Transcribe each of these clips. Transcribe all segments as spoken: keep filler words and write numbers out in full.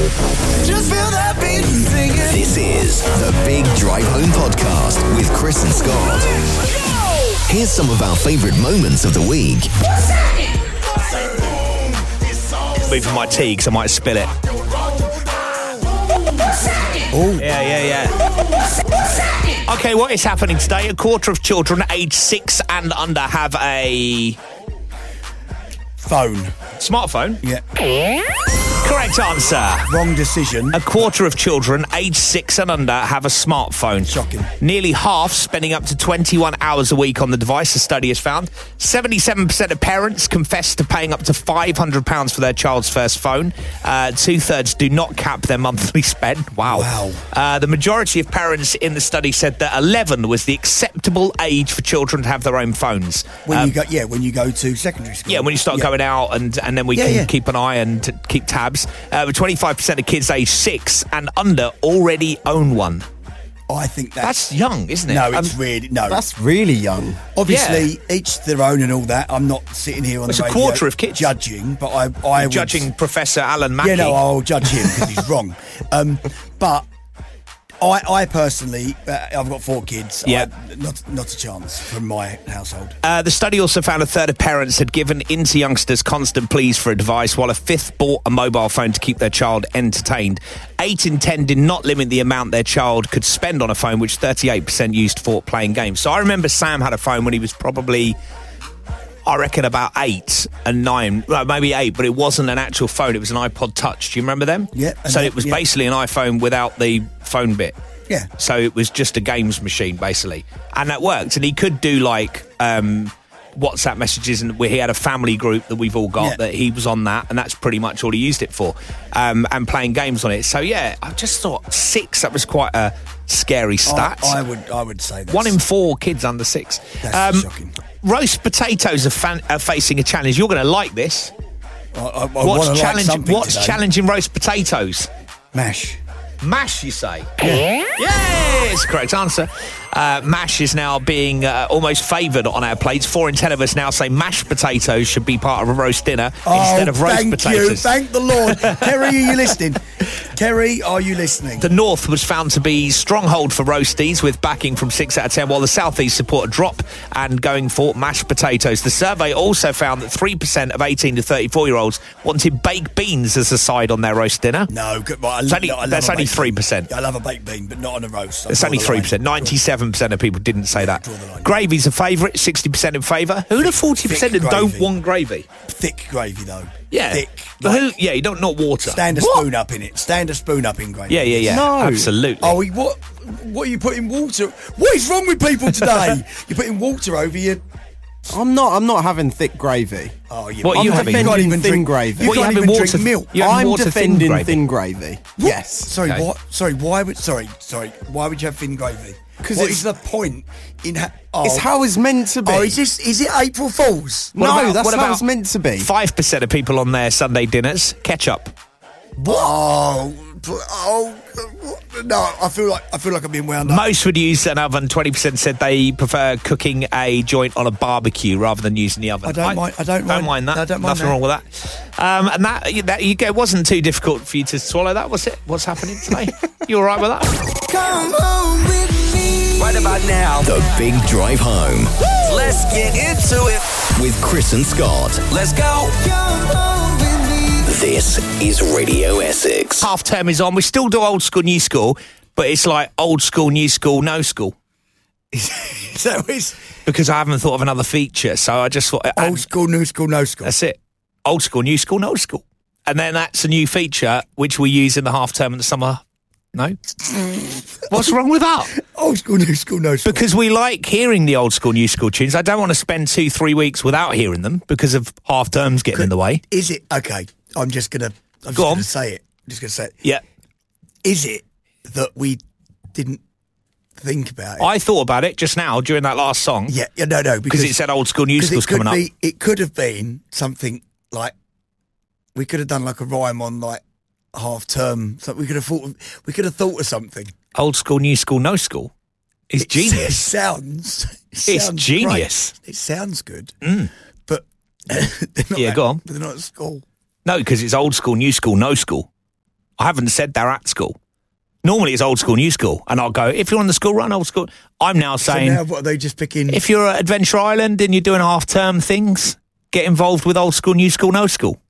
Just feel that beat and sing it. This is the Big Drive Home Podcast with Chris and Scott. Here's some of our favourite moments of the week. Moving my tea because I might spill it. Oh. Yeah, yeah, yeah. Okay, what is happening today? A quarter of children aged six and under have a... Phone. Smartphone? Yeah. Correct answer. Wrong decision. A quarter of children aged six and under have a smartphone. Shocking. Nearly half spending up to twenty-one hours a week on the device, a study has found. seventy-seven percent of parents confess to paying up to five hundred pounds for their child's first phone. Uh, two-thirds do not cap their monthly spend. Wow. Wow. Uh, the majority of parents in the study said that eleven was the acceptable age for children to have their own phones. When Um, you go, yeah, when you go to secondary school. Yeah, when you start Yeah. going out and, and then we Yeah, can yeah. keep an eye and t- keep tabs. Uh, but twenty-five percent of kids aged six and under already own one. I think that's... That's young, isn't it? no, it's Um, really... No. That's really young. Obviously, each their own and all that. I'm not sitting here on It's the a radio quarter of kids. judging, but I... I would- Judging Professor Alan Mackey. Yeah, no, I'll judge him because he's wrong. Um, but I, I personally, uh, I've got four kids. Yeah. I, not, not a chance from my household. Uh, the study also found a third of parents had given in to youngsters constant pleas for advice, while a fifth bought a mobile phone to keep their child entertained. Eight in ten did not limit the amount their child could spend on a phone, which thirty-eight percent used for playing games. So I remember Sam had a phone when he was probably... I reckon about eight and nine, well, maybe eight, but it wasn't an actual phone. It was an iPod Touch. Do you remember them? Yeah, and So that- it was yeah. basically an iPhone without the phone bit. Yeah. So it was just a games machine, basically. And that worked. And he could do, like, um, WhatsApp messages, and where he had a family group that we've all got, Yeah. that he was on that, and that's pretty much all he used it for, um, and playing games on it. So, yeah, I just thought six, that was quite a scary stat. I, I would I would say that. One in four kids under six. That's shocking. Roast potatoes are, fan- are facing a challenge. You're going to like this. I, I, I What's, wanna like challenge- something what's today. challenging roast potatoes? Mash. Mash, you say? Yeah. Yes, correct answer. Uh, mash is now being uh, almost favoured on our plates. Four in ten of us now say mashed potatoes should be part of a roast dinner instead of roast thank potatoes. you. Thank the Lord. Kerry, are you listening? Kerry, are you listening? The North was found to be stronghold for roasties, with backing from six out of ten, while the South East support a drop and going for mashed potatoes. The survey also found that three percent of eighteen to thirty-four-year-olds wanted baked beans as a side on their roast dinner. No, good. Well, I, It's only- I love that's a only baked three bean. percent. I love a baked bean, but not on a roast. I It's draw only the three line. percent. ninety-seven percent of people didn't say that. draw the line. Gravy's a favourite, sixty percent in favour. Who are the forty percent that Thick don't gravy. want gravy? Thick gravy, though. Yeah. Thick. But Like, who, yeah, you don't, not water. stand a What? spoon up in it. Stand a spoon up in gravy. Yeah, yeah, yeah. No. Absolutely. Oh, we- what? What are you putting water? What is wrong with people today? You're putting water over your... I'm not. I'm not having thick gravy. Oh, you, What are I'm you defending having? You can't even Thin drink gravy. You What, you can't having even water- drink milk. you having I'm water thin defending gravy? thin gravy. Yes. Sorry, Okay. what? Sorry, why would? Sorry, sorry. Why would you have thin gravy? 'Cause What it's- is the point in? Ha- oh. It's how it's meant to be. Oh, is this? Is it April Fools? What no, about- that's what how about it's meant to be. Five percent of people on their Sunday dinners, ketchup. Oh, oh, no! I feel like I feel like I'm being wound up. Most would use an oven. Twenty percent said they prefer cooking a joint on a barbecue rather than using the oven. I don't mind- I don't mind- that. I don't mind Nothing that. wrong with that. Um, and that, that you, it wasn't too difficult for you to swallow that, was it? What's happening today? You all right with that? Come home with me. Right about now, the Big Drive Home Let's get into it. with Chris and Scott. Let's go. Come home with me. This is Radio Essex. Half term is on. We still do old school, new school, but it's like old school, new school, no school. So it's Because I haven't thought of another feature, so I just thought old school, new school, no school. That's it. Old school, new school, no school. And then that's a new feature which we use in the half term and the summer. No? What's wrong with that? Old school, new school, no school. Because we like hearing the old school, new school tunes. I don't want to spend two, three weeks without hearing them because of half terms getting in the way. Is it okay? I'm just gonna. I'm Go just on. gonna say it. I'm just gonna say it. Yeah. Is it that we didn't think about it? I thought about it just now during that last song. yeah, yeah, no, no, Because it said old school, new 'cause school's it could coming be, It could have been something like we could have done like a rhyme on like half term. So we could have thought. Of, we could have thought of something. up. Old school, new school, no school. It's It genius. sounds. It It's sounds genius. great. It sounds good, but they're not Yeah, at- go on. But they're not at school. No, because it's old school, new school, no school. I haven't said they're at school. Normally it's old school, new school. And I'll go, if you're on the school run, old school. I'm now saying, So now what are they just picking? if you're at Adventure Island and you're doing half-term things, get involved with old school, new school, no school.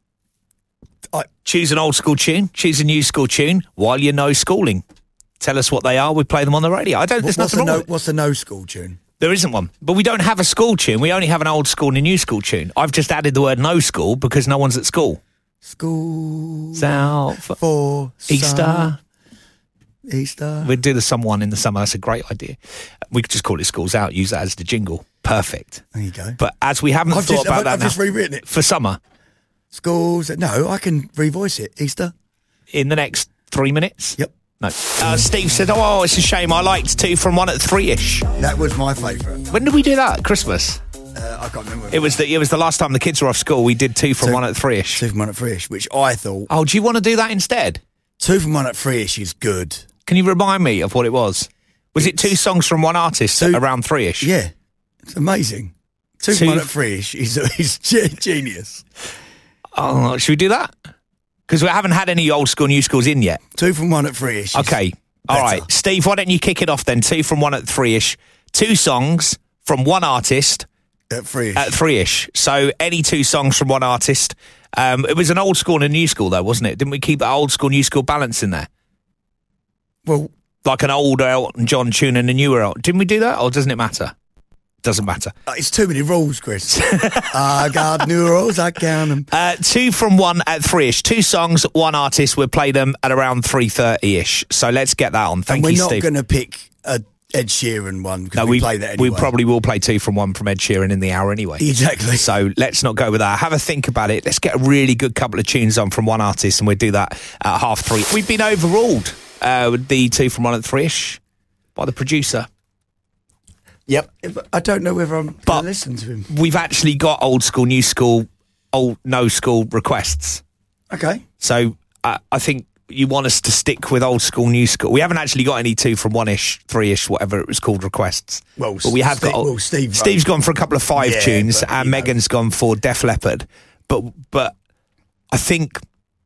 I, Choose an old school tune, choose a new school tune while you're no schooling. Tell us what they are, we play them on the radio. I don't, there's what's, nothing the wrong no, with it. what's the no school tune? There isn't one. But we don't have a school tune. We only have an old school and a new school tune. I've just added the word no school because no one's at school. School Out for for Easter. summer. Easter. We'd do the summer one in the summer. That's a great idea. We could just call it Schools Out, use that as the jingle. Perfect. There you go. But as we haven't I've thought just, about I've, that I've now, just rewritten it. for summer, Schools. No, I can revoice it. Easter. in the next three minutes? Yep. No. Uh, Steve said, oh, it's a shame. I liked two from one at three-ish. That was my favourite. When did we do that? Christmas? Uh, I can't remember. It was the, it was the last time the kids were off school. We did two from Two- one at three-ish. Two from one at three-ish, which I thought Oh, do you want to do that instead? two from one at three-ish is good. Can you remind me of what it was? Was it two songs from one artist Two- around three-ish? Yeah, it's amazing. Two, Two- from one at three-ish is is ge- genius. Oh, should we do that? Because we haven't had any old school, new schools in yet. Two from one at three-ish. is Okay. All better. right. Steve, why don't you kick it off then? Two from one at three-ish. Two songs from one artist At three-ish. at three-ish. So any two songs from one artist. Um, it was an old school and a new school, though, wasn't it? Didn't we keep that old school, new school balance in there? well, Like an old Elton John tune and a newer Elton. Didn't we do that? Or doesn't it matter? Doesn't matter. uh, it's too many rules, Chris. I got new rules, I count them. Uh, two from one at three-ish. Two songs, one artist. We'll play them at around three thirty-ish. So let's get that on. Thank And we're you, not Steve. going to pick a Ed Sheeran one because No, we, we, play that anyway. we probably will play two from one from Ed Sheeran in the hour anyway. Exactly. So let's not go with that. Have a think about it. Let's get a really good couple of tunes on from one artist, and we'll do that at half three. We've been overruled uh, with the two from one at three-ish by the producer. Yep. I don't know whether I'm going But- to listen to him. We've actually got old school, new school, old no school requests. Okay. So uh, I think you want us to stick with old school, new school. We haven't actually got any two from one-ish, three-ish, whatever it was called, requests. Well, but we have Steve- got. well, Steve Steve's wrote- gone for a couple of five Yeah, tunes, but, and you know. Megan's gone for Def Leppard. But but I think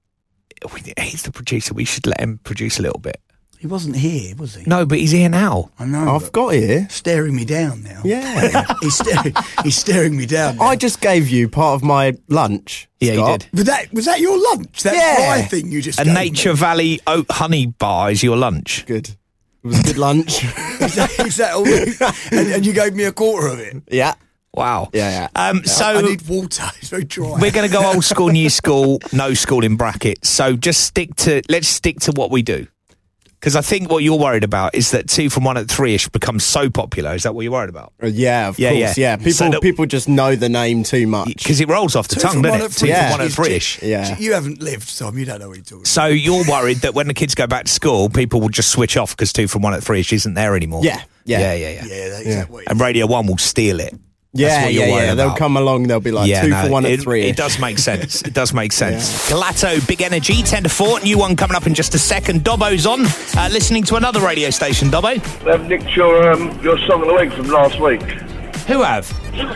he's the producer. We should let him produce a little bit. He wasn't here, was he? No, but he's here now. I know. I've but got here. staring me down now. Yeah. he's, staring, he's staring me down now. I just gave you part of my lunch. Yeah, you Scott. did. Was that, was that your lunch? That Yeah. fry thing you just A gave Nature me? Valley oat honey bar is your lunch. Good. It was a good lunch. Is that, is that all? and, and you gave me a quarter of it. Yeah. Wow. Yeah, yeah. Um, so I need water. It's very dry. we're going to go old school, new school, no school in brackets. So just stick to, let's stick to what we do. Because I think what you're worried about is that two from one at three-ish becomes so popular. Is that what you're worried about? Uh, Yeah, of Yeah, course. yeah. Yeah, people So that- people just know the name too much. Because it rolls off the Two tongue, from doesn't one it? at Two three-ish from one at is three-ish. ju- Yeah. You haven't lived, Tom. You don't know what you're talking about. So you're worried that when the kids go back to school, people will just switch off because two from one at three-ish isn't there anymore. Yeah, yeah. yeah, yeah, yeah. Yeah, that is Yeah. that what it And is. Radio One will steal it. yeah, That's what you're yeah, worried yeah. They'll about. come along. They'll be like yeah, two no, for one it, at three. It does make sense. It does make sense. Galato, Big Energy, ten to four. New one coming up in just a second. Dobbo's on, uh, listening to another radio station. Dobbo, They've nicked your um, your song of the week from last week. who have?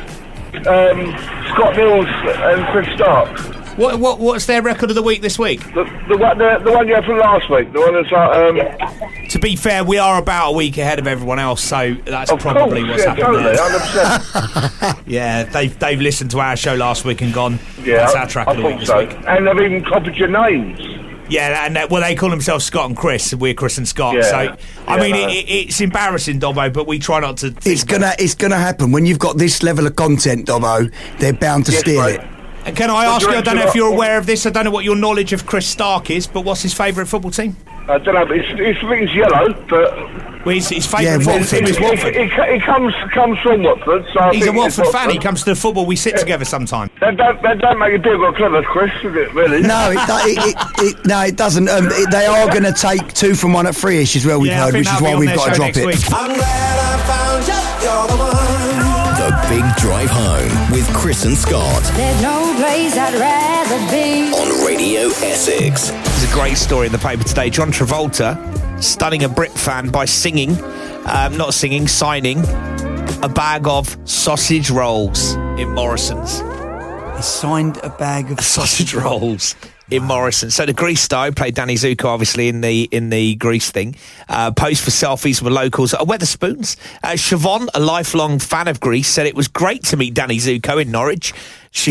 Um, Scott Mills and Chris Stark. What, what What's their record of the week this week? The, the one the, the one you had from last week. The one that's like um, To be fair, we are about a week ahead of everyone else, so that's of probably course, what's yeah, happened totally, there. one hundred percent. Yeah, they've they've listened to our show last week and gone, Yeah, that's our track I of the week thought this so. week. And they've even copied your names. Yeah, and uh, well, they call themselves Scott and Chris. And we're Chris and Scott. Yeah. So, I Yeah, mean, no. it, it, it's embarrassing, Dobbo, but we try not to. think It's gonna, it's gonna happen when you've got this level of content, Dobbo. They're bound to Yes, steal mate. it. And can I What ask you? I direction don't know if are- you're aware of this. I don't know what your knowledge of Chris Stark is, but what's his favourite football team? I don't know, but it's, it's, I think it's yellow, but Well, his, his Yeah, favourite football Watford. team is it, Watford. it, it, it comes comes from Watford. So I He's a think it's Watford fan. He Watford. comes to the football. We sit together sometime. That don't, that don't make a deal got clever, Chris, does it, really? No, it, do- it, it, it, no, it doesn't. Um, it, they are going to take two from one at three-ish as well, we've Yeah, I heard, think which is that'll be why on we've their got to show drop next it. week. I'm glad I found you. You're the one. The Big Drive Home with Chris and Scott There's no place I'd rather be. on Radio Essex. There's a great story in the paper today. John Travolta stunning a Brit fan by singing, um, not singing, signing a bag of sausage rolls in Morrison's. He signed a bag of sausage rolls in Morrison. So the Grease star played Danny Zuko, obviously in the in the Grease thing. Uh, posed for selfies with locals at Wetherspoons. Uh, Siobhan, a lifelong fan of Grease, said it was great to meet Danny Zuko in Norwich. She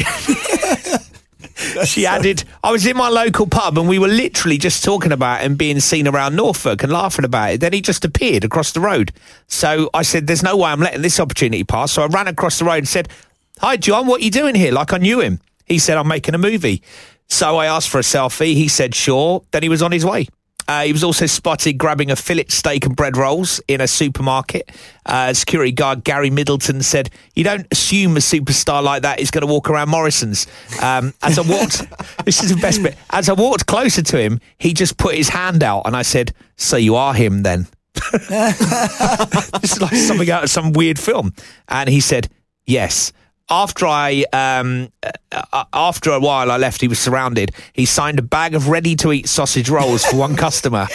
she added, I was in my local pub and we were literally just talking about him being seen around Norfolk and laughing about it. Then he just appeared across the road. So I said, there's no way I'm letting this opportunity pass. So I ran across the road and said, hi, John, what are you doing here? Like I knew him. He said, I'm making a movie. So I asked for a selfie. He said, sure. Then he was on his way. Uh, he was also spotted grabbing a fillet steak and bread rolls in a supermarket. Uh, security guard Gary Middleton said, you don't assume a superstar like that is going to walk around Morrison's. Um, as I walked, this is the best bit. As I walked closer to him, he just put his hand out and I said, so you are him then? This is like something out of some weird film. And he said, yes. After I, um, uh, after a while I left, he was surrounded. He signed a bag of ready-to-eat sausage rolls for one customer.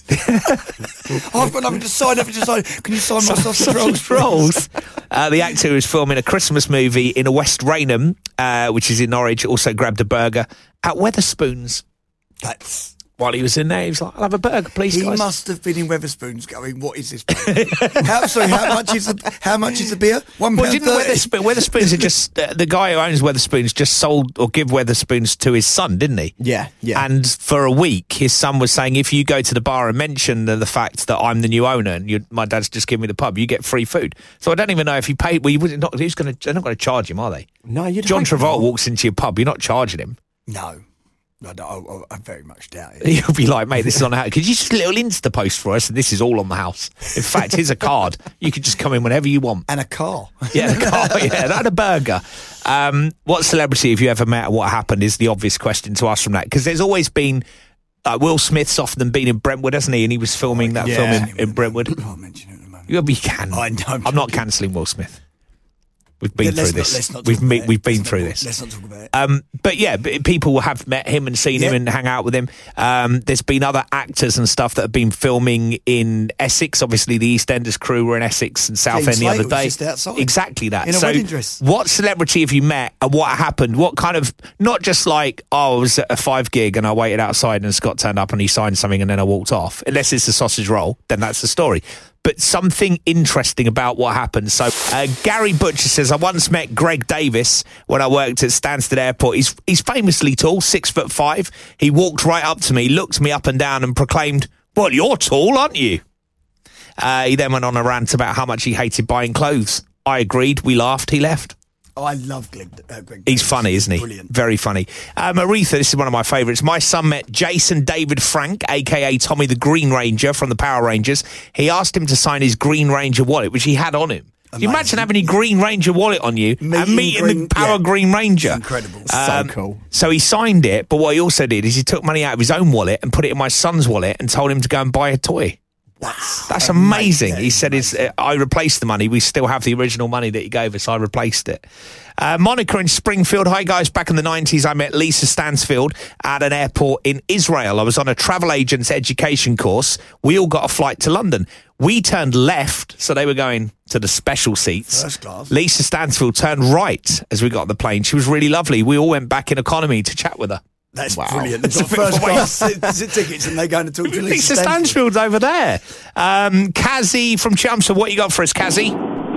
Oh, I've got nothing to sign. Nothing to sign. Can you sign my sausage rolls? Sausage rolls. Uh, the actor who was filming a Christmas movie in West Raynham, uh, which is in Norwich, also grabbed a burger at Wetherspoons. That's... While he was in there, he was like, I'll have a burger, please, He guys. must have been in Wetherspoons going, what is this? how, sorry, how much is the how much is the beer? One Well, pound didn't thirty. Wetherspoons, Wetherspoons are just, uh, the guy who owns Wetherspoons just sold or give Wetherspoons to his son, didn't he? Yeah, yeah. And for a week, his son was saying, if you go to the bar and mention the, the fact that I'm the new owner and you, my dad's just given me the pub, you get free food. So I don't even know if he paid, well, you wouldn't, not, who's gonna, they're not going to charge him, are they? No, you'd John hope Travolta not. walks into your pub, you're not charging him. No. I, I, I very much doubt it. He'll be like, mate, this is on the house. Could you just a little Insta post for us? And this is all on the house. In fact, here's a card. You could just come in whenever you want. And a car. Yeah, the car, yeah, that and a burger. Um, what celebrity have you ever met? What happened is the obvious question to ask from that. Because there's always been, uh, Will Smith's often been in Brentwood, hasn't he? And he was filming that Yeah. film in, in Brentwood. I can't mention it at the moment. You, you can. I know. I'm not cancelling Will Smith. We've been Let's through not- this. let's not we've talk me- about it. we've been Let's through not- this. Let's not talk about it. Um, but yeah, b- people have met him and seen him Yeah. and hang out with him. Um, there's been other actors and stuff that have been filming in Essex. Obviously, the EastEnders crew were in Essex and Southend James the other Slater was day. just outside. Exactly that. In a so, wedding dress. what celebrity have you met and what happened? What kind of, not just like, oh, I was at a five gig and I waited outside and Scott turned up and he signed something and then I walked off. Unless it's a sausage roll, then that's the story. But something interesting about what happened. So uh, Gary Butcher says, I once met Greg Davis when I worked at Stansted Airport. He's he's famously tall, six foot five. He walked right up to me, looked me up and down and proclaimed, well, you're tall, aren't you? Uh, he then went on a rant about how much he hated buying clothes. I agreed. We laughed. He left. Oh, I love Greg. Uh, Greg He's Davis. funny, isn't he? Brilliant. Very funny. Um, Aretha, this is one of my favourites. My son met Jason David Frank, a k a. Tommy the Green Ranger from the Power Rangers. He asked him to sign his Green Ranger wallet, which he had on him. Can you imagine having a Green Ranger wallet on you Meeting and meeting Green- the Power yeah. Green Ranger? It's incredible. So cool. So he signed it, but what he also did is he took money out of his own wallet and put it in my son's wallet and told him to go and buy a toy. That's, That's amazing. That He is said, "Is uh, I replaced the money. We still have the original money that he gave us. I replaced it." Uh, Monica in Springfield. Hi, guys. Back in the nineties, I met Lisa Stansfield at an airport in Israel. I was on a travel agent's education course. We all got a flight to London. We turned left, so they were going to the special seats. First class. Lisa Stansfield turned right as we got on the plane. She was really lovely. We all went back in economy to chat with her. That's Wow. brilliant. They've got It's a bit first of a class t- tickets and they're going to talk to Lisa Lisa Stansfield. Stansfield's over there. Um, Kazzy from Chelmsford, what you got for us, Kazzy?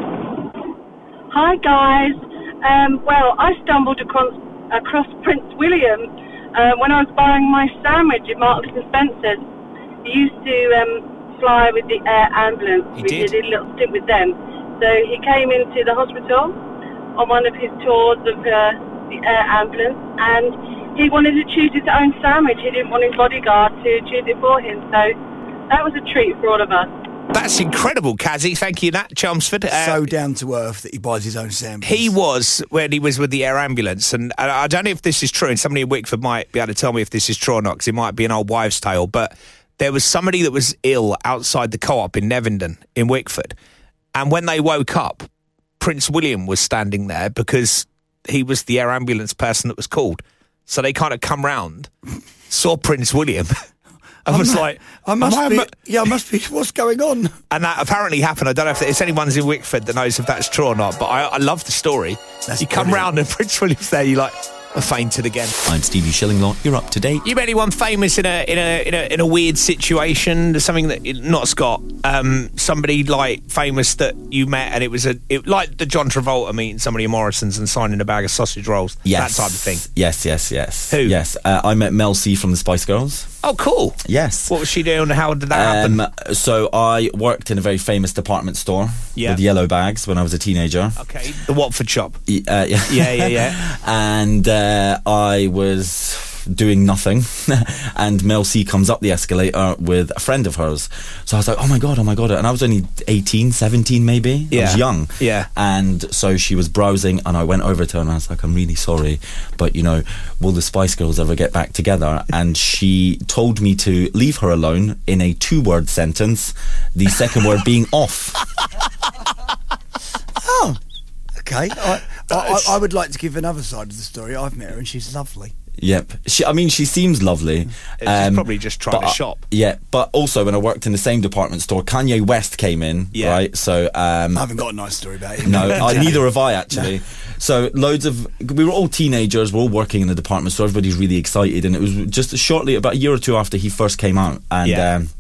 Hi guys. Um, well, I stumbled across, across Prince William uh, when I was buying my sandwich at Marks and Spencer's. He used to um, fly with the air ambulance. He we did? did a little stint with them. So he came into the hospital on one of his tours of uh, the air ambulance, and he wanted to choose his own sandwich. He didn't want his bodyguard to choose it for him. So that was a treat for all of us. That's incredible, Kazzy. Thank you, Nat Chelmsford. Uh, So down to earth that he buys his own sandwich. he was when he was with the air ambulance, and and I don't know if this is true, and somebody in Wickford might be able to tell me if this is true or not, because it might be an old wives' tale, but there was somebody that was ill outside the co-op in Nevenden in Wickford, and when they woke up, Prince William was standing there because he was the air ambulance person that was called. So they kind of come round, saw Prince William, I was I'm- like, I must am I a be. ma- Yeah, I must be. What's going on? And that apparently happened. I don't know if there's anyone's in Wickford that knows if that's true or not, but I, I love the story. That's you come brilliant. round and Prince William's there, you're like, I fainted again. I'm Stevie Shillinglaw. You're up to date. You met anyone famous in a in a in a, in a weird situation? Something that not Scott, um, somebody like famous that you met, and it was a it, like the John Travolta meeting somebody in Morrison's and signing a bag of sausage rolls. Yes. That type of thing. Yes, yes, yes. Who? Yes. Uh, I met Mel C from the Spice Girls. Oh, cool. Yes. What was she doing? How did that happen? Um, so I worked in a very famous department store Yeah. with yellow bags when I was a teenager. Okay, the Watford shop. Y- Uh, yeah. Yeah, yeah, yeah. and uh, I was doing nothing and Mel C comes up the escalator with a friend of hers, so I was like, oh my god, oh my god, and I was only eighteen, seventeen maybe. I Yeah. was young. Yeah. And so she was browsing and I went over to her and I was like, I'm really sorry, but you know, will the Spice Girls ever get back together? And she told me to leave her alone in a two word sentence, the second word being off. Oh, okay. I, I, I, I would like to give another side of the story. I've met her and she's lovely. Yep. She, I mean, she seems lovely. She's probably just trying but, to uh, shop. Yeah, but also when I worked in the same department store, Kanye West came in, Yeah. right? So, um, I haven't got a nice story about him. no, I, neither have I actually. So loads of, we were all teenagers, we're all working in the department store, everybody's really excited, and it was just shortly, about a year or two after he first came out, and Yeah. um,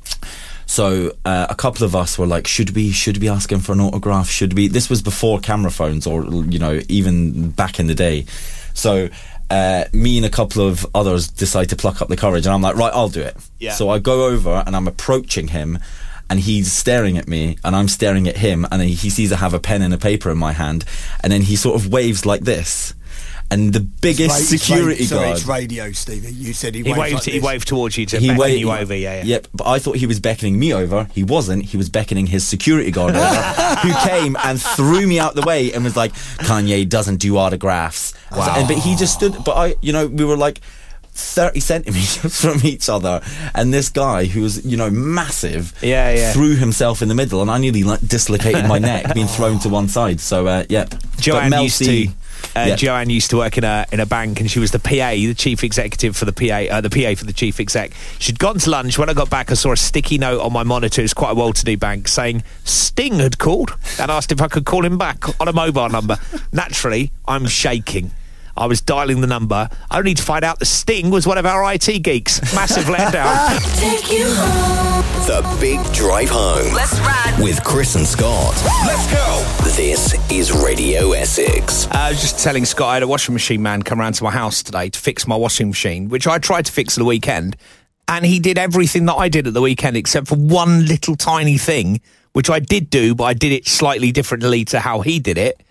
so uh, a couple of us were like, should we should we ask him for an autograph? Should we? This was before camera phones, or you know, even back in the day. So uh, me and a couple of others decide to pluck up the courage, and I'm like, right, I'll do it. Yeah. So I go over and I'm approaching him, and he's staring at me, and I'm staring at him, and he sees I have a pen and a paper in my hand, and then he sort of waves like this. And the biggest Ra- security ra- sorry, guard. it's radio, Stevie. You said he, He waved. waved. like he this. waved towards you to He beckon wa- you over. Yeah, yeah. Yep, but I thought he was beckoning me over. He wasn't. He was beckoning his security guard over, who came and threw me out the way and was like, "Kanye doesn't do autographs." Wow. And, but he just stood. But I, you know, we were like thirty centimeters from each other, and this guy who was, you know, massive, Yeah, yeah. threw himself in the middle, and I nearly like dislocated my neck, being thrown to one side. So, uh, yeah. Joanne But Mel used C- to. Uh, yeah. Joanne used to work in a in a bank, and she was the P A, the chief executive for the P A, uh, the P A for the chief exec. She'd gone to lunch. When I got back, I saw a sticky note on my monitor. It's quite a well-to-do bank saying Sting had called and asked if I could call him back on a mobile number. Naturally, I'm shaking. I was dialing the number, only to find out the Sting was one of our I T geeks. Massive letdown. Take you home. The Big Drive Home. Let's ride. With Chris and Scott. Let's go. This is Radio Essex. Uh, I was just telling Scott, I had a washing machine man come round to my house today to fix my washing machine, which I tried to fix at the weekend, and he did everything that I did at the weekend except for one little tiny thing, which I did do, but I did it slightly differently to how he did it,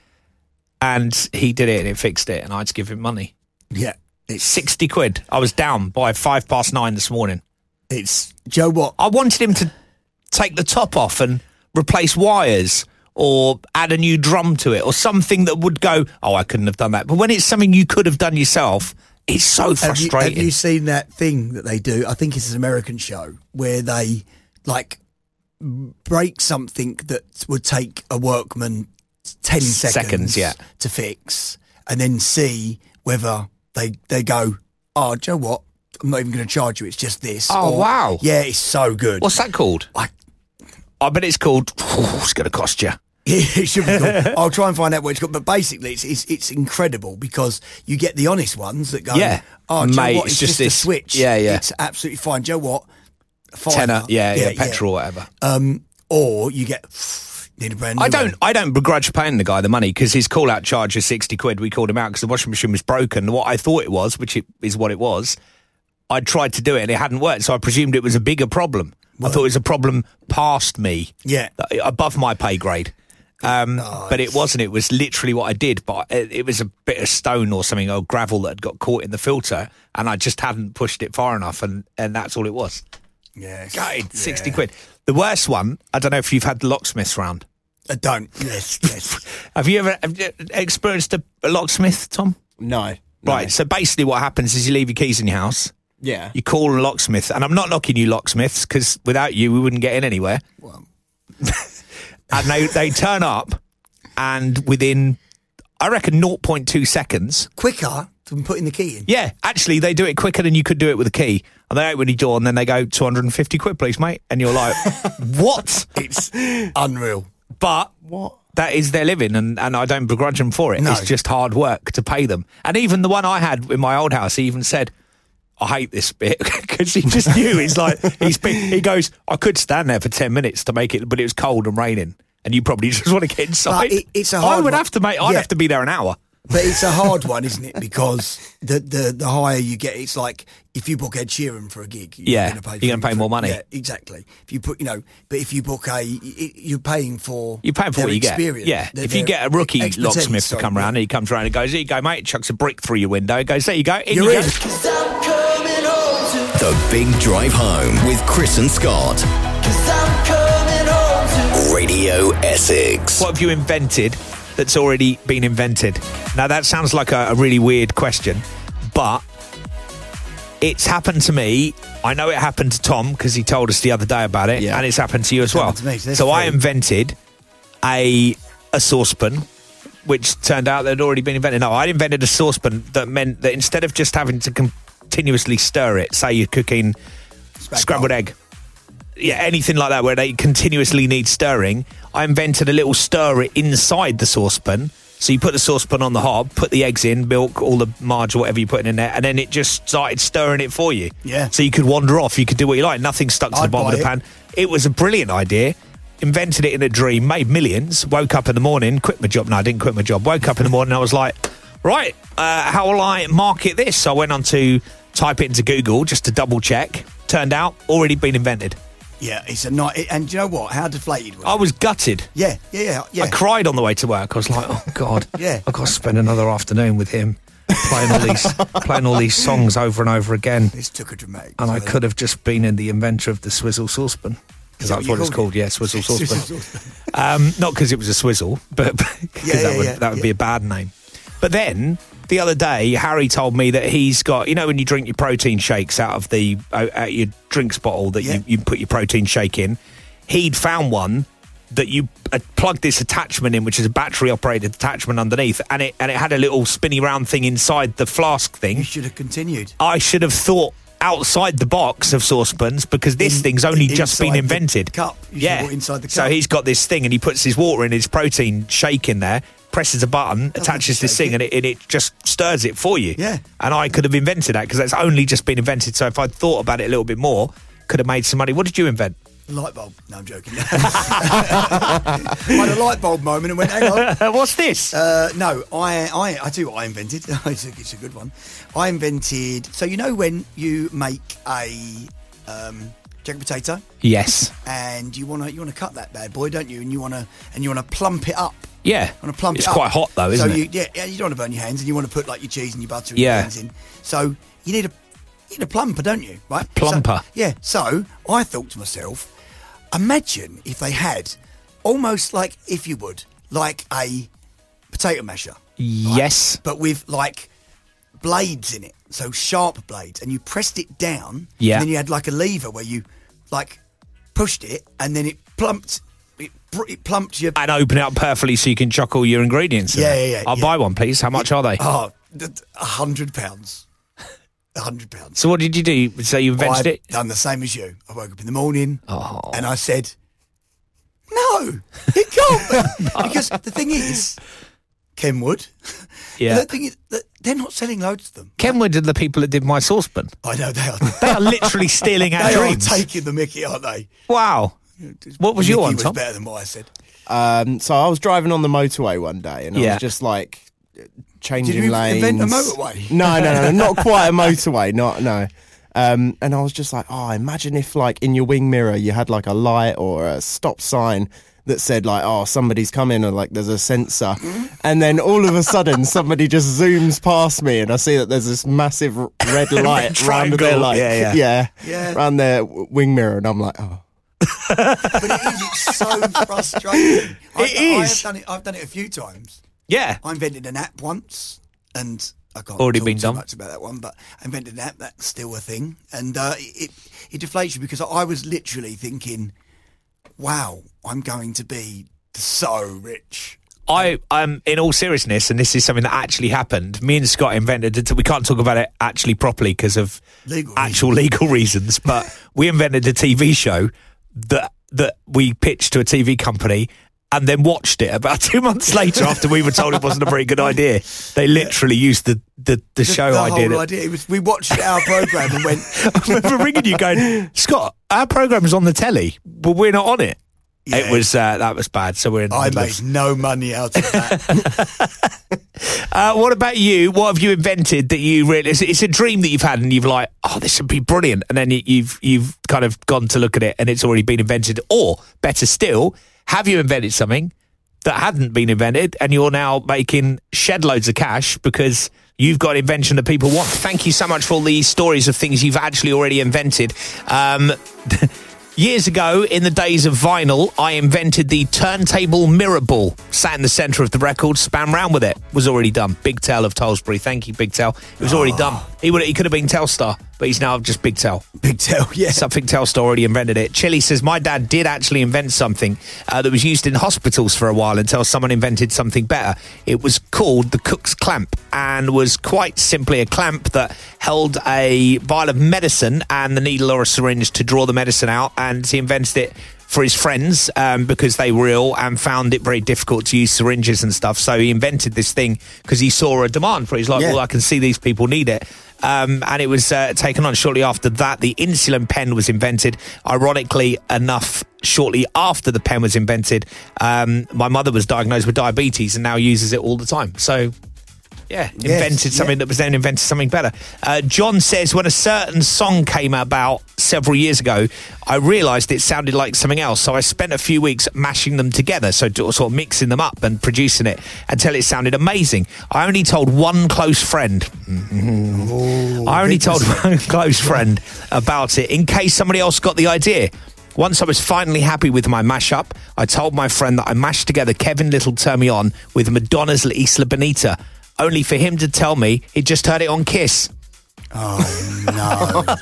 and he did it and it fixed it, and I had to give him money. Yeah, it's sixty quid. I was down by five past nine this morning. it's Joe. What? I wanted him to take the top off and replace wires or add a new drum to it or something that would go, oh, I couldn't have done that. But when it's something you could have done yourself, it's so Have you, frustrating. have you seen that thing that they do? I think it's an American show where they like break something that would take a workman ten seconds, Seconds, yeah. to fix, and then see whether they they go, oh, Joe, what? I'm not even going to charge you. It's just this. Oh, Or, wow. Yeah, it's so good. What's that called? I, I bet it's called, it's going to cost you. it should be cool. I'll try and find out what it's called. But basically, it's, it's it's incredible because you get the honest ones that go, Yeah. oh, Joe, Mate, what? it's It's, just just, this- a switch. yeah, yeah. It's absolutely fine. Joe, what? Fiver. Tenner, yeah, yeah, petrol, whatever. Um, or you get need a brand new I don't one. I don't begrudge paying the guy the money because his call-out charge is sixty quid. We called him out because the washing machine was broken. What I thought it was, which it is what it was, I tried to do it and it hadn't worked, so I presumed it was a bigger problem. I thought it was a problem past me, Yeah. above my pay grade. Um, Oh, but it it's- wasn't. It was literally what I did. But it, it was a bit of stone or something, or gravel that had got caught in the filter, and I just hadn't pushed it far enough, and, and that's all it was. Yes. Gutted, sixty Yeah. quid. The worst one, I don't know if you've had the locksmiths round. I don't. Yes, yes. Have you ever have you experienced a, a locksmith, Tom? No. Right, no. so basically what happens is you leave your keys in your house, Yeah. you call a locksmith, and I'm not knocking you locksmiths, because without you we wouldn't get in anywhere. Well, And they, they turn up, and within, I reckon, zero point two seconds, quicker. than putting the key in. Yeah, actually, they do it quicker than you could do it with a key. And they open your door and then they go, two hundred fifty quid, please, mate. And you're like, what? It's unreal. But What? that is their living, and, and I don't begrudge them for it. No. It's just hard work to pay them. And even the one I had in my old house, he even said, I hate this bit, because he just knew. He's like, he's been, he goes, I could stand there for ten minutes to make it, but it was cold and raining, and you probably just want to get inside. But it- it's a I hard would one. have to make, I'd Yeah. have to be there an hour. But it's a hard one, isn't it? Because the, the, the higher you get, it's like if you book Ed Sheeran for a gig, you're Yeah, gonna pay you're gonna for- pay more money. Yeah, exactly. If you put, you know, but if you book a, y- y- you're paying for You're paying for their what you experience. get. Yeah. their- If you their get a rookie expertise, locksmith to sorry, come yeah. around and he comes around and goes, here you go, mate, chucks a brick through your window, he goes, there you go, in You're you in. go. The Big Drive Home with Chris and Scott. Radio Essex. What have you invented that's already been invented? Now, that sounds like a, a really weird question, but it's happened to me. I know it happened to Tom because he told us the other day about it, Yeah. and it's happened to you as It's well. happened to me, so there's So I three. invented a a saucepan, which turned out they'd already been invented. No, I invented a saucepan that meant that instead of just having to continuously stir it, say you're cooking scrambled egg, yeah, anything like that where they continuously need stirring, I invented a little stirrer inside the saucepan. So you put the saucepan on the hob, put the eggs in, milk, all the margarine, whatever you're putting in there, and then it just started stirring it for you. Yeah. So you could wander off, you could do what you like, nothing stuck to the I'd bottom of buy the it. pan. It was a brilliant idea. Invented it in a dream, made millions, woke up in the morning, quit my job. No, I didn't quit my job. Woke up in the morning, I was like, right, uh, how will I market this? So I went on to type it into Google just to double check. Turned out, already been invented. Yeah, it's a night. And do you know what? How deflated was I it? was gutted. Yeah, yeah, yeah. yeah. I cried on the way to work. I was like, oh, God. Yeah. I've got to spend another afternoon with him playing all these playing all these songs over and over again. This took a dramatic. And I turn. could have just been in the inventor of the Swizzle Saucepan. Because Is that that's what what you it's called called, it? yeah, Swizzle Swizzle Saucepan. um, not because it was a swizzle, but because Yeah, yeah, that would, yeah, that would yeah. be a bad name. But then, the other day, Harry told me that he's got, you know, when you drink your protein shakes out of the uh, out your drinks bottle that Yeah. you, you put your protein shake in, he'd found one that you uh, plugged this attachment in, which is a battery-operated attachment underneath, and it and it had a little spinny round thing inside the flask thing. You should have continued. I should have thought outside the box of saucepans because this In- thing's only in- just been inside the invented. cup. You should yeah, have put inside the So cup. he's got this thing and he puts his water in his protein shake in there, presses a button, attaches this shake thing, it. and it, and it just stirs it for you. Yeah. And I could have invented that because that's only just been invented. So if I'd thought about it a little bit more, could have made some money. What did you invent? A light bulb. No, I'm joking. I had a light bulb moment and went, hang on. What's this? Uh, no, I, I, I tell you what I invented. it's, a, it's a good one. I invented. So you know when you make a um, jacket potato yes. and you want to you want to cut that bad boy, don't you? And you want to and you want to plump it up. Yeah. Want to plump it's it up. quite hot though, isn't so it? You, yeah, yeah, you don't want to burn your hands, and you want to put like your cheese and your butter and Yeah. your things in. So you need a you need a plumper, don't you? Right, Plumper. So, yeah. So I thought to myself, imagine if they had almost like, if you would, like a potato masher, Yes. but with like blades in it, so sharp blades, and you pressed it down. Yeah. And then you had like a lever where you like pushed it, and then it plumped. It, br- it plumped your. And open it up perfectly so you can chuck all your ingredients in Yeah, it. yeah, yeah, I'll yeah. buy one, please. How much are they? Oh, th- a hundred pounds. A hundred pounds. So what did you do? So you invented I've it? done the same as you. I woke up in the morning Oh. and I said, "No, it can't be." Because the thing is, Kenwood. Yeah. The thing is that they're not selling loads of them. Kenwood are the people that did my saucepan. I know they are. They are literally stealing our they dreams. are taking the mickey, aren't they? Wow. What was The your mickey one, was Tom? better than what I said. Um, so I was driving on the motorway one day, and I Yeah. was just like changing Did you lanes. invent a motorway? No, no, no, not quite a motorway. Not no. Um, and I was just like, oh, imagine if like in your wing mirror you had like a light or a stop sign that said like, oh, somebody's coming, or like there's a sensor, and then all of a sudden somebody just zooms past me, and I see that there's this massive r- red light round their triangle. like, Yeah, yeah. yeah, Yeah. round their w- wing mirror, and I'm like, oh. But it is. It's so frustrating. I, It I is. have done it. I've done it a few times. Yeah. I invented an app once, and I can't Already talk been too done. much about that one. But I invented an app that's still a thing, and uh, it it deflates you because I was literally thinking, "Wow, I'm going to be so rich." I, um, in all seriousness, and this is something that actually happened, me and Scott invented it. We can't talk about it actually properly because of Legal actual legal reasons, but we invented a T V show that that we pitched to a T V company and then watched it about two months later after we were told it wasn't a very good idea. They literally used the, the, the, the show the idea. Whole that, idea. It was, we watched our programme and went... I remember ringing you going, Scott, our programme's on the telly, but we're not on it. Yeah. It was uh, that was bad. So we're in the I middle made of- no money out of that. uh, what about you? What have you invented that you really? It's, it's a dream that you've had, and you've like, oh, this would be brilliant, and then you, you've you've kind of gone to look at it, and it's already been invented. Or better still, have you invented something that hadn't been invented, and you're now making shed loads of cash because you've got an invention that people want? Thank you so much for all these stories of things you've actually already invented. Um, Years ago, in the days of vinyl, I invented the turntable mirror ball. Sat in the centre of the record, span round with it. Was already done. Big Tell of Tolsbury. Thank you, Big Tell. It was already done. He would he could have been Telstar, but he's now just Big Tell. Big Tell, yeah. Something Telstar already invented it. Chili says, my dad did actually invent something uh, that was used in hospitals for a while until someone invented something better. It was called the Cook's Clamp and was quite simply a clamp that held a vial of medicine and the needle or a syringe to draw the medicine out, and he invented it for his friends um, because they were ill and found it very difficult to use syringes and stuff. So he invented this thing because he saw a demand for it. He's like, Yeah. well, I can see these people need it. Um, and it was uh, taken on shortly after that. The insulin pen was invented. Ironically enough, shortly after the pen was invented, um, my mother was diagnosed with diabetes and now uses it all the time. So... yeah, invented Yes, something yeah. that was then invented something better. Uh, John says, when a certain song came about several years ago, I realised it sounded like something else. So I spent a few weeks mashing them together, so sort of mixing them up and producing it until it sounded amazing. I only told one close friend. Mm-hmm. I only told one close friend about it in case somebody else got the idea. Once I was finally happy with my mashup, I told my friend that I mashed together Kevin Little Turn Me On with Madonna's La Isla Bonita, only for him to tell me he'd just heard it on Kiss. Oh, no.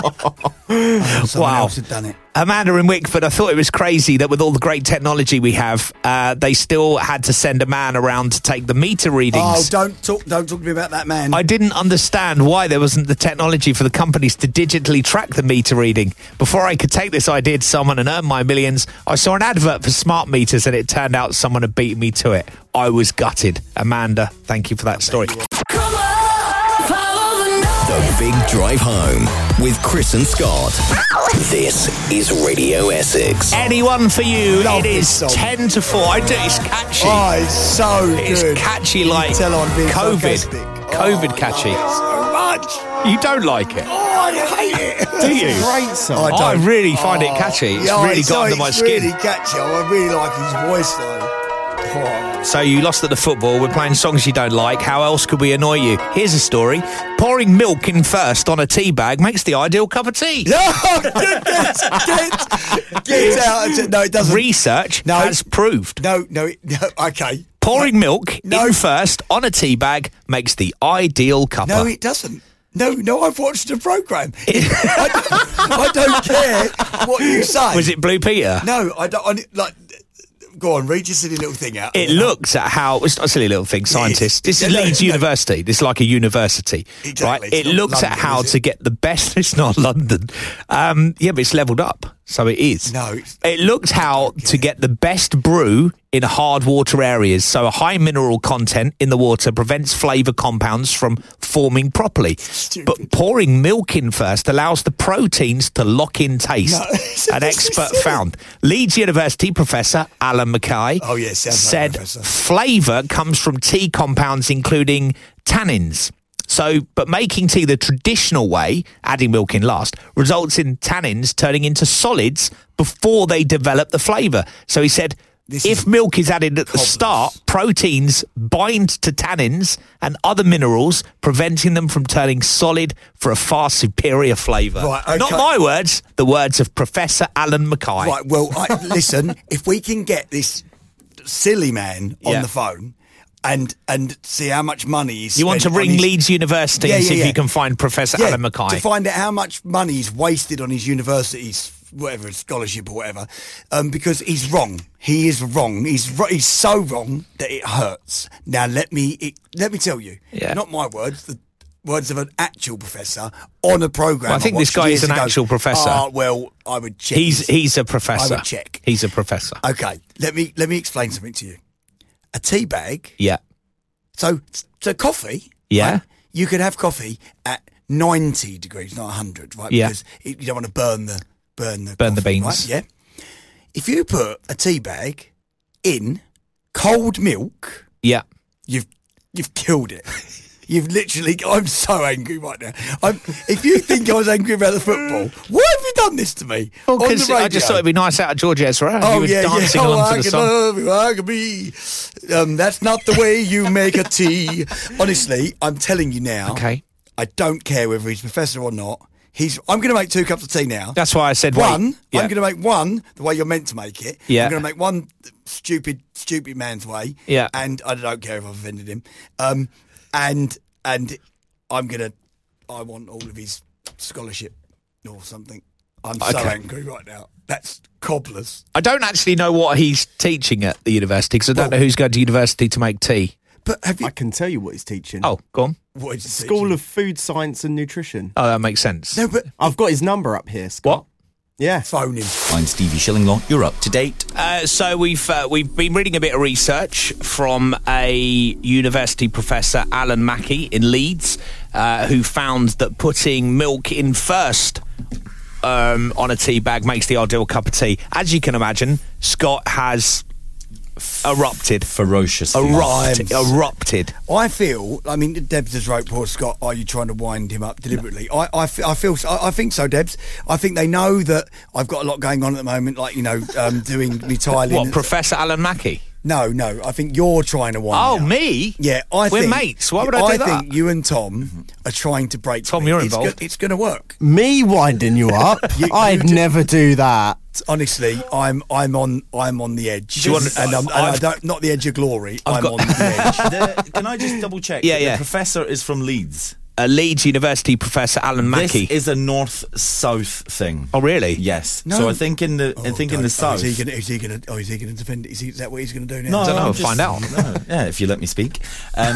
Oh, someone Wow. else had done it. Amanda in Wickford, I thought it was crazy that with all the great technology we have, uh, they still had to send a man around to take the meter Oh, readings. don't talk, don't talk to me about that, man. I didn't understand why there wasn't the technology for the companies to digitally track the meter reading. Before I could take this idea to someone and earn my millions, I saw an advert for smart meters and it turned out someone had beaten me to it. I was gutted. Amanda, thank you for that story. The Big Drive Home with Chris and Scott. This is Radio Essex. Anyone for you, Love it this is song. ten to four. I do, it's catchy. Oh, it's so It's good. catchy You can like tell I'm being COVID. sarcastic. COVID Oh, I catchy. love it so much. You don't like it, Oh, I hate it. do you? Great song. I I don't. really find it catchy. It's Yeah, really it's, got oh, under my it's skin. really catchy. I really like his voice, though. Oh. So you lost at the football. We're playing songs you don't like. How else could we annoy you? Here's a story. Pouring milk in first on a tea bag makes the ideal cup of tea. No, get, get, get out. No, it doesn't. Research No. has proved. No, no, it- no, okay. Pouring milk No. in first on a tea bag makes the ideal cuppa. No, it doesn't. No, no, I've watched the programme. I, don't, I don't care what you say. Was it Blue Peter? No, I don't. I, like, go on, read your silly little thing out. It looks at how it's not a silly little thing. Scientists. This is No, Leeds no. University. This is like a university, Exactly. right? It's It not looks at London, how is to it? get the best. It's not London. Um, yeah, but it's leveled up, so it is. No, it's- It looked how to get the best brew in hard water areas. So a high mineral content in the water prevents flavour compounds from forming properly. Stupid. But pouring milk in first allows the proteins to lock in taste. No. An expert found. Leeds University professor Alan Mackay Oh, yeah, sounds like a said professor. flavour comes from tea compounds including tannins. So, but making tea the traditional way, adding milk in last, results in tannins turning into solids before they develop the flavour. So he said, This if is milk is added at the cobblers. start, proteins bind to tannins and other minerals, preventing them from turning solid for a far superior flavour. Right, okay. Not my words, the words of Professor Alan Mackay. Right, well, I, listen, if we can get this silly man on Yeah. the phone and and see how much money he's You want to spent on ring his- Leeds University Yeah, and yeah, see if yeah. you can find Professor Yeah, Alan Mackay. to find out how much money he's wasted on his university's whatever scholarship or whatever, um, because he's wrong. He is wrong. He's ro- he's so wrong that it hurts. Now let me it, let me tell you, Yeah. not my words, the words of an actual professor on a program. Well, I think this watched guy years is an ago. actual professor. Ah, well, I would check. He's his- he's a professor. I would check. He's a professor. Okay, let me let me explain something to you. A tea bag. Yeah. So so coffee. Yeah. right, you could have coffee at ninety degrees, not one hundred, right? Yeah. Because it, you don't want to burn the burn the Burn the coffee, beans. right? Yeah. If you put a tea bag in cold milk, Yeah. you've you've killed it. You've literally. I'm so angry right now. I'm, if you think I was angry about the football, why have you done this to me? Well, on the because I just radio? thought it'd be nice out of George Ezra. Oh you were yeah, dancing yeah. Oh, along I to the can song. love you, I can be. Um, that's not the way you make a tea. Honestly, I'm telling you now. Okay. I don't care whether he's professor or not. He's. I'm going to make two cups of tea now. That's why I said one. wait. Yeah. I'm going to make one the way you're meant to make it. Yeah. I'm going to make one stupid, stupid man's way. Yeah. And I don't care if I've offended him. Um, and and I'm going to. I want all of his scholarship or something. I'm so Okay. angry right now. That's cobblers. I don't actually know what he's teaching at the university because I don't Well- know who's going to university to make tea. But have you? I can tell you what he's teaching. Oh, go on. What is it School teaching? of Food Science and Nutrition. Oh, that makes sense. No, but I've got his number up here, Scott. What? Yeah. phone him. I'm Stevie Shillinglaw. You're up to date. Uh, so we've uh, we've been reading a bit of research from a university professor, Alan Mackey in Leeds, uh, who found that putting milk in first um, on a tea bag makes the ideal cup of tea. As you can imagine, Scott has erupted, Ferocious. erupted, I'm- erupted. I feel. I mean, Debs has wrote, "Poor Scott, are you trying to wind him up deliberately?" I, I, f- I feel. I, I think so, Debs. I think they know that I've got a lot going on at the moment, like you know, um, doing me tiling. What, Professor Alan Mackey? No, no. I think you're trying to wind. Oh, me up. me? Yeah, I We're think mates. Why would I do that? think you and Tom are trying to break. Tom, me. you're it's involved. Go- it's going to work. Me winding you up? You- you I'd do- never do that. Honestly, I'm I'm on I'm on the edge. Do you want- and, I'm, and I I've- don't not the edge of glory. I've I'm got- on the edge. The- can I just double check? Yeah, The yeah. professor is from Leeds. A Leeds University professor, Alan Mackey. This is a north-south thing. Oh, really? Yes. No. So I think in the I Oh, think in don't- the oh, south. Is he going? Is he going to? Oh, is he going to defend it? Is, he, is that what he's going to do now? No, I don't know, I'm we'll just- find out. No, yeah, if you let me speak. Um,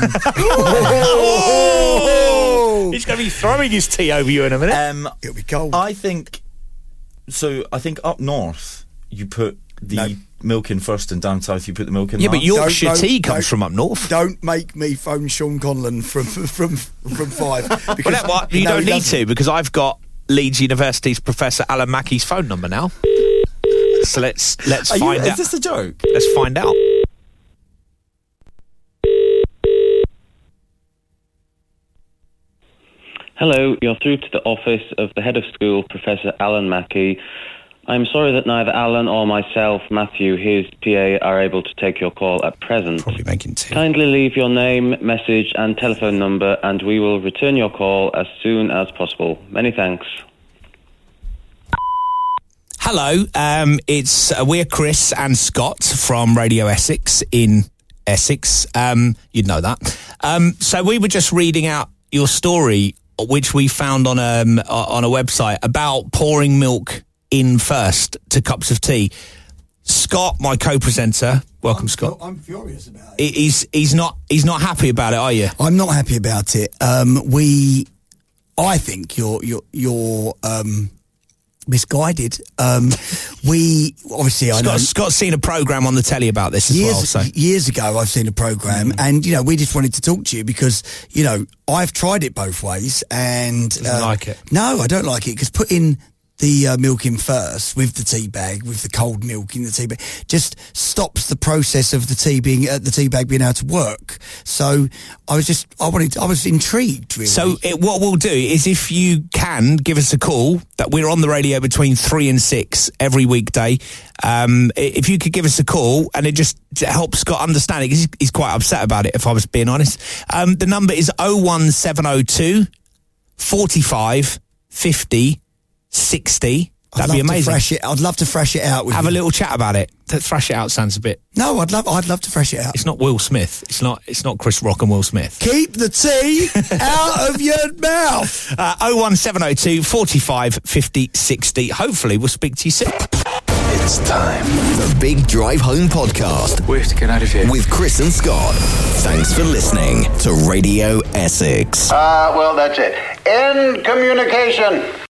Oh! He's going to be throwing his tea over you in a minute. um, It'll be cold. I think so. I think up north you put the No. milk in first, and down south you put the milk in. yeah, but last. Yorkshire Don't- tea don't- comes from up north. Don't make me phone Sean Conlon from from from five. Because Well, that, what, you no, don't he need doesn't. to because I've got Leeds University's Professor Alan Mackey's phone number now. So let's let's Are you, find is out. this a joke? Let's find out. Hello, you're through to the office of the head of school, Professor Alan Mackey. I'm sorry that neither Alan or myself, Matthew, his P A, are able to take your call at present. Probably making tea. Kindly leave your name, message and telephone number and we will return your call as soon as possible. Many thanks. Hello, um, it's uh, we're Chris and Scott from Radio Essex in Essex. Um, you'd know that. Um, so we were just reading out your story, which we found on um, on a website about pouring milk in first to cups of tea. Scott, my co-presenter, welcome, I'm, Scott. I'm furious about it. He- He's he's not he's not happy about it, are you? I'm not happy about it. Um, we, I think you're you're you're um, misguided. Um, we obviously I know. Scott, Scott's seen a program on the telly about this as Years, well. So years ago, I've seen a program, Mm. and you know, we just wanted to talk to you because you know I've tried it both ways, and Doesn't like it. No, I don't like it because putting the uh, milk in first with the tea bag, with the cold milk in the tea bag, just stops the process of the tea being uh, the tea bag being able to work. So I was just, I wanted, I was intrigued. Really. So it, what we'll do is, if you can, give us a call. That we're on the radio between three and six every weekday. Um, i- if you could give us a call, and it just helps Scott understand it, because he's, he's quite upset about it, if I was being honest. Um, the number is oh one seven oh two, forty-five, fifty, sixty. That'd I'd be love to amazing. Thrash it. I'd love to thrash it out with Have you. a little chat about it. Th- Thrash it out sounds a bit. No, I'd love. I'd love to thrash it out. It's not Will Smith. It's not. It's not Chris Rock and Will Smith. Keep the tea out of your mouth. Uh, oh one seven oh two forty-five fifty sixty. Hopefully, we'll speak to you soon. It's time. The Big Drive Home Podcast. We have to get out of here. With Chris and Scott. Thanks for listening to Radio Essex. Uh, well, that's it. End communication.